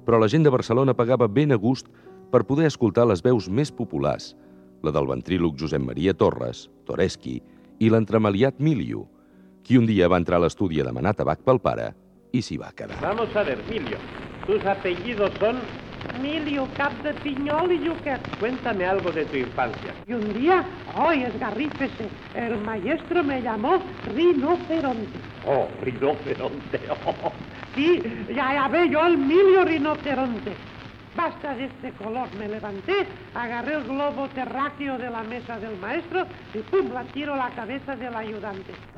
però la gent de Barcelona pagava ben a gust per poder escoltar les veus més populars, la del ventríloc Josep Maria Torres, Toreschi, i l'entremaliat Milio, qui un dia va entrar a l'estudi a demanar tabac pel pare i s'hi va quedar. Vamos a ver, Milio, tus apellidos son Milio, Cap de Piñol y Yuquet. Cuéntame algo de tu infancia. Y un día, esgarrífese, el maestro me llamó rinoceronte. Oh, rinoceronte. Oh. Sí, ya ve yo el Milio rinoceronte. Basta de este color, me levanté, agarré el globo terráqueo de la mesa del maestro y pum, la tiro a la cabeza del ayudante.